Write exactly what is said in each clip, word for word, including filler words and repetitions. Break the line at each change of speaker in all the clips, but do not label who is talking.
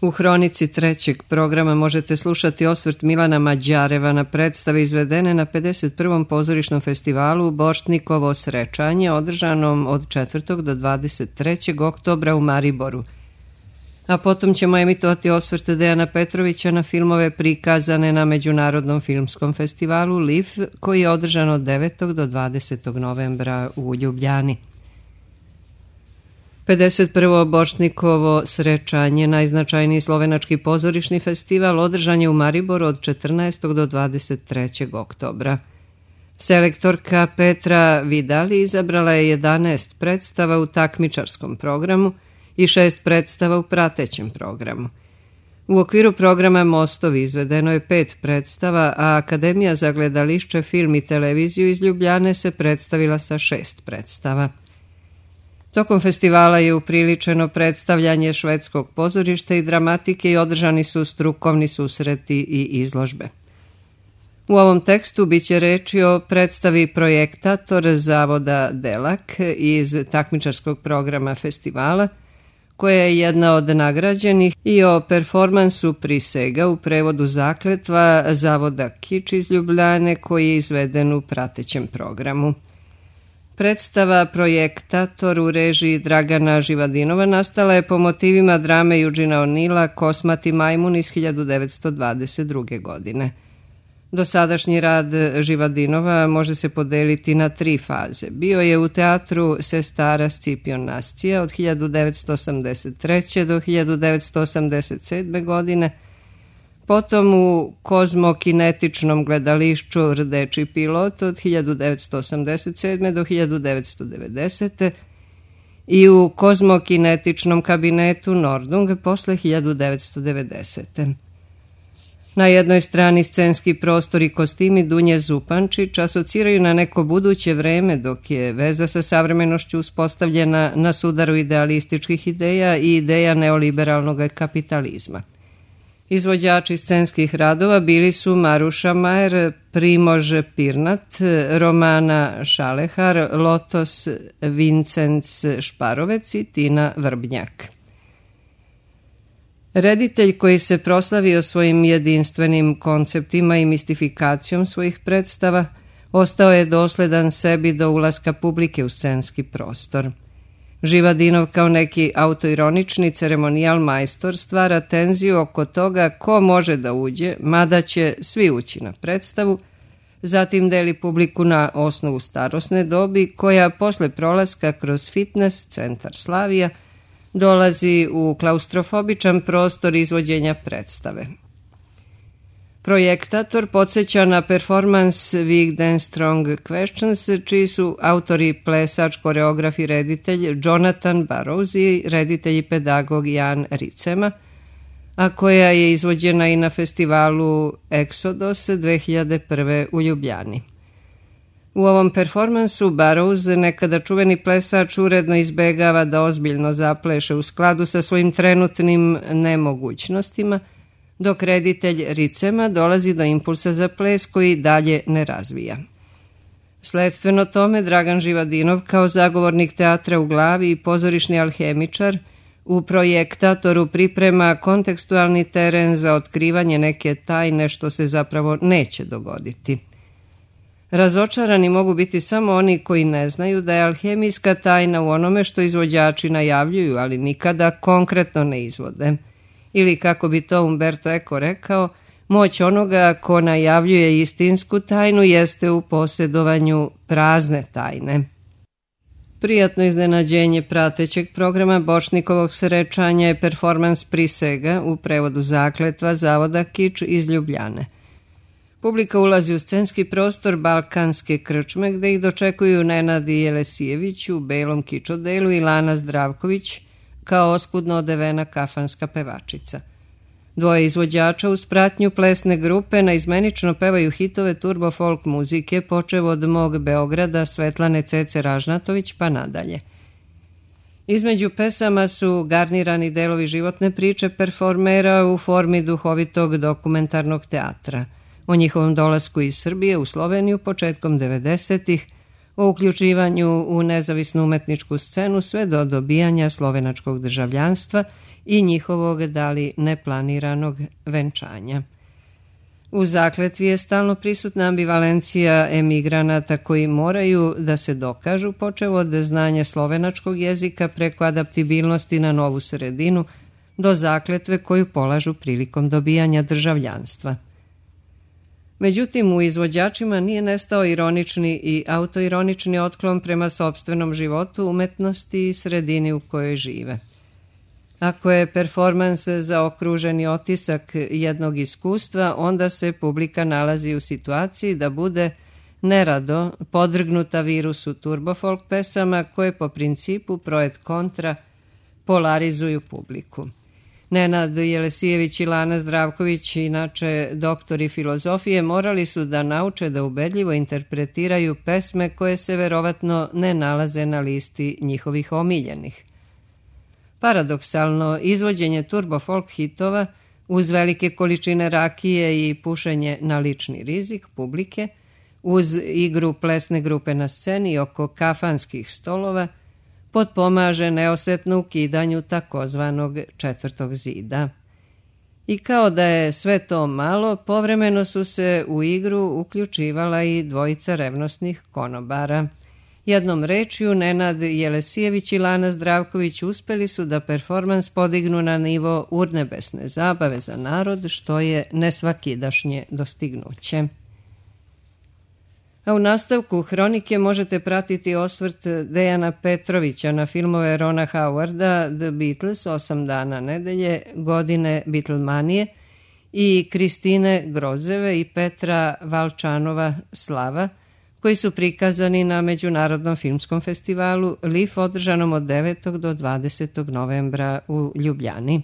U hronici trećeg programa možete slušati osvrt Milana Mađareva na predstave izvedene na pedeset prvom pozorišnom festivalu Borštnikovo srećanje održanom od četvrtog do dvadeset trećeg oktobra u Mariboru. A potom ćemo emitovati osvrt Dejana Petrovića na filmove prikazane na Međunarodnom filmskom festivalu L I F koji je održan od devetog do dvadesetog novembra u Ljubljani. pedeset prvo Borštnikovo srećanje, najznačajniji slovenački pozorišni festival, održan je u Mariboru od četrnaestog do dvadeset trećeg oktobra. Selektorka Petra Vidali izabrala je jedanaest predstava u takmičarskom programu i šest predstava u pratećem programu. U okviru programa Mostovi izvedeno je pet predstava, a Akademija za gledališće, film i televiziju iz Ljubljane se predstavila sa šest predstava. Tokom festivala je upriličeno predstavljanje švedskog pozorišta i dramatike i održani su strukovni susreti i izložbe. U ovom tekstu biće reči o predstavi Projektator zavoda Delak iz takmičarskog programa festivala, koja je jedna od nagrađenih, i o performansu Prisega u prevodu Zakletva zavoda Kič iz Ljubljane koji je izveden u pratećem programu. Predstava Projektator u režiji Dragana Živadinova nastala je po motivima drame Eugena O'Neilla Kosmati majmun iz hiljadu devetsto dvadeset druge. godine. Dosadašnji rad Živadinova može se podeliti na tri faze. Bio je u teatru Sestara Scipion Nascija od hiljadu devetsto osamdeset treće. do hiljadu devetsto osamdeset sedme. godine, potom u kozmokinetičnom gledališću Rdeči pilot od hiljadu devetsto osamdeset sedme. do hiljadu devetsto devedesete. i u kozmokinetičnom kabinetu Nordung posle hiljadu devetsto devedesete. Na jednoj strani scenski prostor i kostimi Dunje Zupančić asociraju na neko buduće vreme, dok je veza sa savremenošću uspostavljena na sudaru idealističkih ideja i ideja neoliberalnog kapitalizma. Izvođači scenskih radova bili su Maruša Majer, Primož Pirnat, Romana Šalehar, Lotos Vincenc Šparovec i Tina Vrbnjak. Reditelj koji se proslavio svojim jedinstvenim konceptima i mistifikacijom svojih predstava ostao je dosledan sebi do ulaska publike u scenski prostor. Živadinov kao neki autoironični ceremonijal majstor stvara tenziju oko toga ko može da uđe, mada će svi ući na predstavu, zatim deli publiku na osnovu starosne dobi koja posle prolaska kroz fitness centar Slavija dolazi u klaustrofobičan prostor izvođenja predstave. Projektator podsjeća na performans Big Dance Strong Questions, čiji su autori plesač, koreograf i reditelj Jonathan Burrows i reditelj i pedagog Jan Ricema, a koja je izvođena i na festivalu Exodus dve hiljade prve. u Ljubljani. U ovom performansu Burrows, nekada čuveni plesač, uredno izbegava da ozbiljno zapleše u skladu sa svojim trenutnim nemogućnostima, dok reditelj Ricema dolazi do impulsa za ples koji dalje ne razvija. Sledstveno tome, Dragan Živadinov kao zagovornik teatra u glavi i pozorišni alhemičar u Projektatoru priprema kontekstualni teren za otkrivanje neke tajne što se zapravo neće dogoditi. Razočarani mogu biti samo oni koji ne znaju da je alhemijska tajna u onome što izvođači najavljuju, ali nikada konkretno ne izvode. Ili, kako bi to Umberto Eco rekao, moć onoga ko najavljuje istinsku tajnu jeste u posjedovanju prazne tajne. Prijatno iznenađenje pratećeg programa Borštnikovog srećanja je performans Prisega u prevodu Zakletva zavoda Kič iz Ljubljane. Publika ulazi u scenski prostor Balkanske krčme gde ih dočekuju Nenad Jelesijević u belom kičodelu i Lana Zdravković kao oskudno odevena kafanska pevačica. Dvoje izvođača uz pratnju plesne grupe naizmenično pevaju hitove turbo folk muzike počev od Mog Beograda Svetlane Cece Ražnatović pa nadalje. Između pesama su garnirani delovi životne priče performera u formi duhovitog dokumentarnog teatra. O njihovom dolasku iz Srbije u Sloveniju početkom devedesetih, o uključivanju u nezavisnu umetničku scenu sve do dobijanja slovenačkog državljanstva i njihovog da li neplaniranog venčanja. U zakletvi je stalno prisutna ambivalencija emigranata koji moraju da se dokažu, počev od znanja slovenačkog jezika preko adaptibilnosti na novu sredinu, do zakletve koju polažu prilikom dobijanja državljanstva. Međutim, u izvođačima nije nestao ironični i autoironični otklon prema sopstvenom životu, umetnosti i sredini u kojoj žive. Ako je performans zaokruženi otisak jednog iskustva, onda se publika nalazi u situaciji da bude nerado podvrgnuta virusu turbofolk pesama koje po principu proet kontra polarizuju publiku. Nenad Jelesijević i Lana Zdravković, inače doktori filozofije, morali su da nauče da ubedljivo interpretiraju pesme koje se verovatno ne nalaze na listi njihovih omiljenih. Paradoksalno, izvođenje turbo folk hitova uz velike količine rakije i pušenje na lični rizik publike, uz igru plesne grupe na sceni oko kafanskih stolova, potpomaže neosetno ukidanju takozvanog četvrtog zida. I kao da je sve to malo, povremeno su se u igru uključivala i dvojica revnosnih konobara. Jednom rečju, Nenad Jelesijević i Lana Zdravković uspeli su da performans podignu na nivo urnebesne zabave za narod, što je nesvakidašnje dostignuće. A u nastavku hronike možete pratiti osvrt Dejana Petrovića na filmove Rona Howarda The Beatles, osam dana nedelje, godine Beatlemanije i Kristine Grozeve i Petra Valčanova Slava, koji su prikazani na Međunarodnom filmskom festivalu L I F održanom od devetog do dvadesetog novembra u Ljubljani.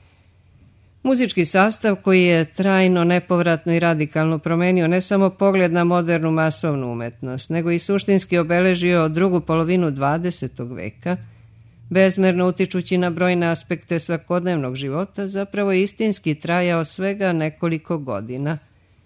Muzički sastav koji je trajno, nepovratno i radikalno promenio ne samo pogled na modernu masovnu umetnost, nego i suštinski obeležio drugu polovinu dvadesetog veka, bezmerno utičući na brojne aspekte svakodnevnog života, zapravo istinski trajao svega nekoliko godina.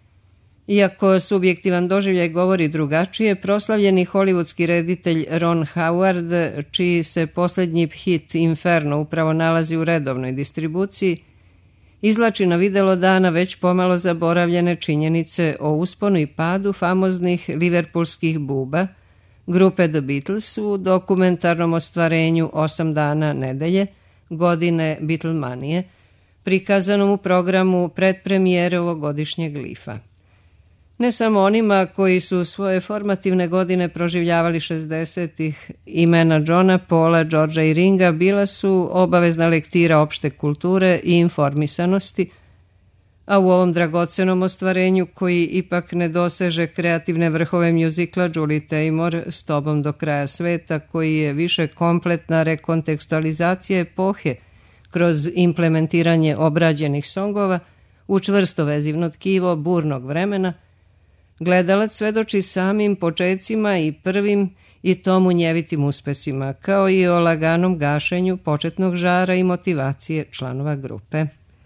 Iako subjektivan doživljaj govori drugačije, proslavljeni hollywoodski reditelj Ron Howard, čiji se posljednji hit Inferno upravo nalazi u redovnoj distribuciji, izvlači na videlo dana već pomalo zaboravljene činjenice o usponu i padu famoznih liverpulskih buba, grupe The Beatles u dokumentarnom ostvarenju osam dana nedelje, godine Beatlemanije, prikazanom u programu predpremijere ovogodišnjeg L I F-a. Ne samo onima koji su svoje formativne godine proživljavali šezdesetih, imena Johna, Paula, Georgea i Ringa bila su obavezna lektira opšte kulture i informisanosti, a u ovom dragocenom ostvarenju koji ipak ne doseže kreativne vrhove mjuzikla Julie Taymor S tobom do kraja sveta, koji je više kompletna rekontekstualizacija epohe kroz implementiranje obrađenih songova u čvrsto vezivno tkivo burnog vremena, gledalac svedoči samim počecima i prvim i to munjevitim uspesima, kao i o laganom gašenju početnog žara i motivacije članova grupe.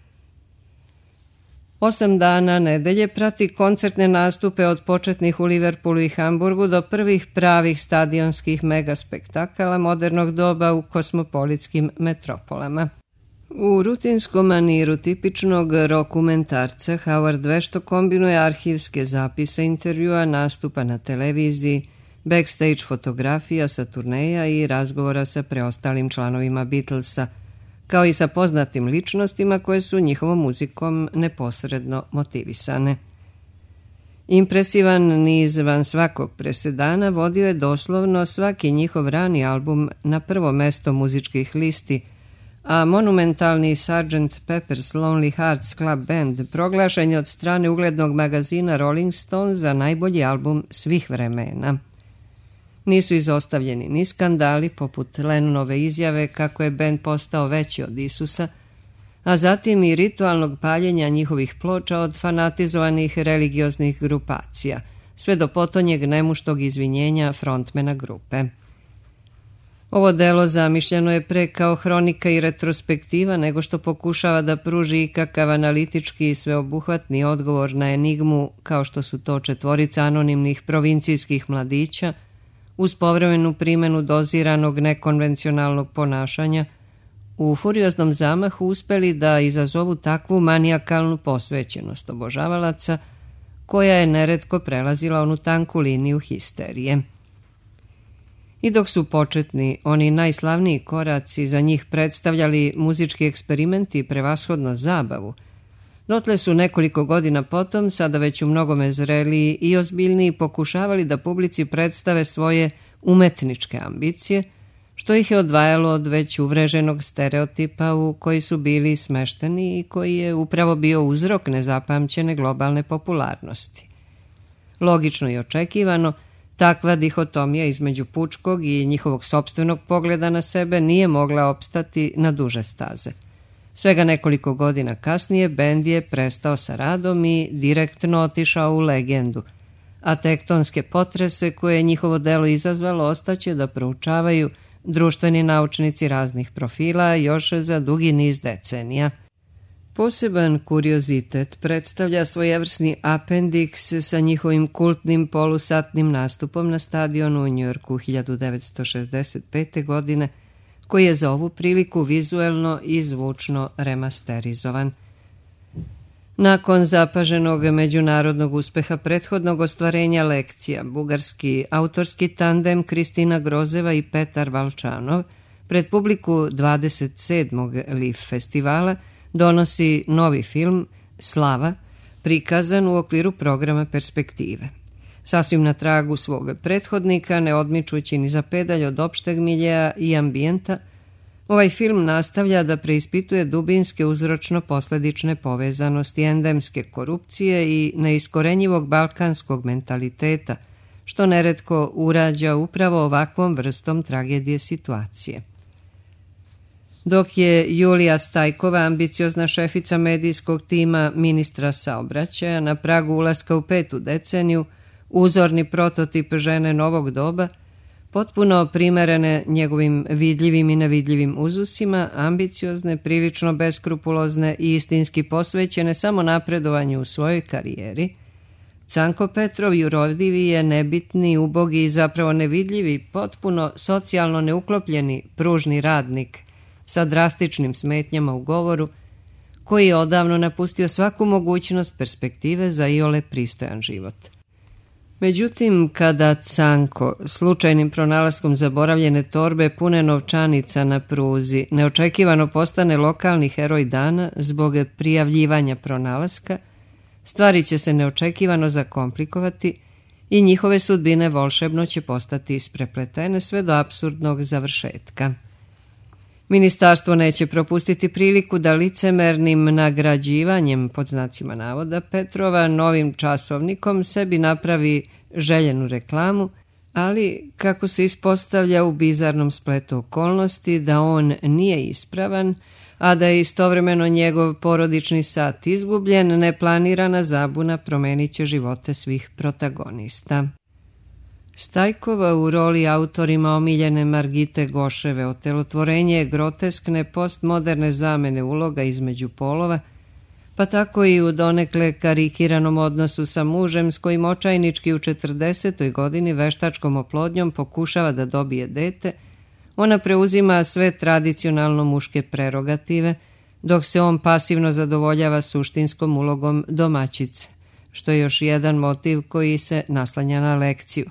Osam dana nedelje prati koncertne nastupe od početnih u Liverpoolu i Hamburgu do prvih pravih stadionskih megaspektakala modernog doba u kosmopolitskim metropolama. U rutinskom maniru tipičnog rokumentarca Howard vešto kombinuje arhivske zapise intervjua, nastupa na televiziji, backstage fotografija sa turneja i razgovora sa preostalim članovima Beatlesa, kao i sa poznatim ličnostima koje su njihovom muzikom neposredno motivisane. Impresivan niz van svakog presedana vodio je doslovno svaki njihov rani album na prvo mesto muzičkih listi, a monumentalni sergeant Pepper's Lonely Hearts Club Band proglašen je od strane uglednog magazina Rolling Stone za najbolji album svih vremena. Nisu izostavljeni ni skandali poput Lennonove izjave kako je band postao veći od Isusa, a zatim i ritualnog paljenja njihovih ploča od fanatizovanih religioznih grupacija, sve do potonjeg nemuštog izvinjenja frontmena grupe. Ovo delo zamišljeno je pre kao hronika i retrospektiva nego što pokušava da pruži ikakav analitički i sveobuhvatni odgovor na enigmu kao što su to četvorica anonimnih provincijskih mladića uz povremenu primjenu doziranog nekonvencionalnog ponašanja u furioznom zamahu uspeli da izazovu takvu manijakalnu posvećenost obožavalaca koja je neretko prelazila onu tanku liniju histerije. I dok su početni, oni najslavniji koraci za njih predstavljali muzički eksperimenti i prevashodno zabavu, dotle su nekoliko godina potom, sada već u mnogome zreliji i ozbiljniji, pokušavali da publici predstave svoje umetničke ambicije, što ih je odvajalo od već uvreženog stereotipa u koji su bili smešteni i koji je upravo bio uzrok nezapamćene globalne popularnosti. Logično i očekivano, takva dihotomija između pučkog i njihovog sopstvenog pogleda na sebe nije mogla opstati na duže staze. Svega nekoliko godina kasnije bend je prestao sa radom i direktno otišao u legendu, a tektonske potrese koje je njihovo delo izazvalo ostaće da proučavaju društveni naučnici raznih profila još za dugi niz decenija. Poseban kuriozitet predstavlja svojevrsni apendiks sa njihovim kultnim polusatnim nastupom na stadionu u Njujorku hiljadu devetsto šezdeset pete. godine, koji je za ovu priliku vizuelno i zvučno remasterizovan. Nakon zapaženog međunarodnog uspeha prethodnog ostvarenja lekcija, bugarski autorski tandem Kristina Grozeva i Petar Valčanov pred publiku dvadeset sedmog Liv festivala donosi novi film Slava, prikazan u okviru programa Perspektive. Sasvim na tragu svog prethodnika, ne odmičući ni za pedalj od opšteg miljeja i ambijenta, ovaj film nastavlja da preispituje dubinske uzročno-posledične povezanosti endemske korupcije i neiskorenjivog balkanskog mentaliteta, što neretko urađa upravo ovakvom vrstom tragedije situacije. Dok je Julija Stajkova, ambiciozna šefica medijskog tima ministra saobraćaja, na pragu ulaska u petu deceniju, uzorni prototip žene novog doba, potpuno primerene njegovim vidljivim i nevidljivim uzusima, ambiciozne, prilično beskrupulozne i istinski posvećene samo napredovanju u svojoj karijeri, Canko Petrov jurovdivi je nebitni, ubogi i zapravo nevidljivi, potpuno socijalno neuklopljeni pružni radnik sa drastičnim smetnjama u govoru, koji je odavno napustio svaku mogućnost perspektive za iole pristojan život. Međutim, kada Canko, slučajnim pronalaskom zaboravljene torbe pune novčanica na pruzi, neočekivano postane lokalni heroj dana zbog prijavljivanja pronalaska, stvari će se neočekivano zakomplikovati i njihove sudbine volšebno će postati isprepletene sve do apsurdnog završetka. Ministarstvo neće propustiti priliku da licemernim nagrađivanjem, pod znacima navoda, Petrova novim časovnikom sebi napravi željenu reklamu, ali kako se ispostavlja u bizarnom spletu okolnosti da on nije ispravan, a da je istovremeno njegov porodični sat izgubljen, neplanirana zabuna promenit će živote svih protagonista. Stajkova u roli autorima omiljene Margite Goševe otelotvorenje groteskne postmoderne zamene uloga između polova, pa tako i u donekle karikiranom odnosu sa mužem s kojim očajnički u četrdesetoj godini veštačkom oplodnjom pokušava da dobije dete, ona preuzima sve tradicionalno muške prerogative, dok se on pasivno zadovoljava suštinskom ulogom domaćice, što je još jedan motiv koji se naslanja na lekciju.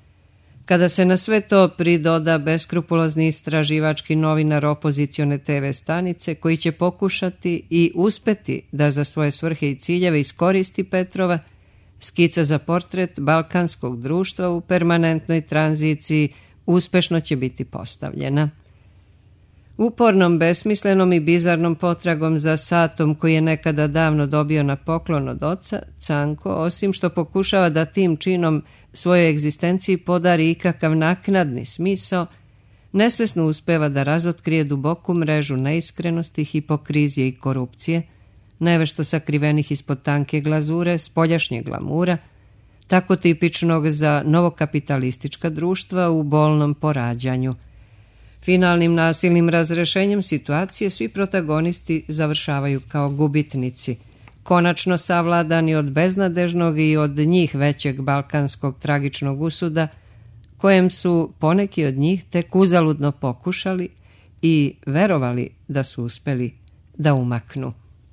Kada se na sve to pridoda beskrupulozni istraživački novinar opozicione te ve stanice koji će pokušati i uspeti da za svoje svrhe i ciljeve iskoristi Petrova, skica za portret balkanskog društva u permanentnoj tranziciji uspešno će biti postavljena. Upornom, besmislenom i bizarnom potragom za satom koji je nekada davno dobio na poklon od oca, Canko, osim što pokušava da tim činom svojoj egzistenciji podari ikakav naknadni smisao, nesvesno uspeva da razotkrije duboku mrežu neiskrenosti, hipokrizije i korupcije, nevešto sakrivenih ispod tanke glazure, spoljašnjeg glamura, tako tipičnog za novokapitalistička društva u bolnom porađanju. Finalnim nasilnim razrešenjem situacije svi protagonisti završavaju kao gubitnici, konačno savladani od beznadežnog i od njih većeg balkanskog tragičnog usuda, kojem su poneki od njih tek uzaludno pokušali i verovali da su uspeli da umaknu.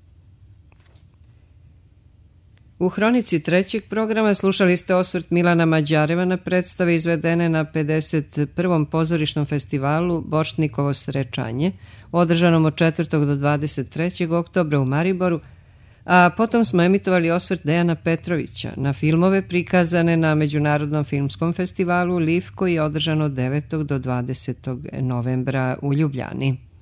U hronici trećeg programa slušali ste osvrt Milana Mađareva na predstave izvedene na pedeset prvom pozorišnom festivalu Borštnikovo srečanje, održanom od četvrtog do dvadeset trećeg oktobra u Mariboru, a potom smo emitovali osvrt Dejana Petrovića na filmove prikazane na Međunarodnom filmskom festivalu L I F koji je održan od devetog do dvadesetog novembra u Ljubljani.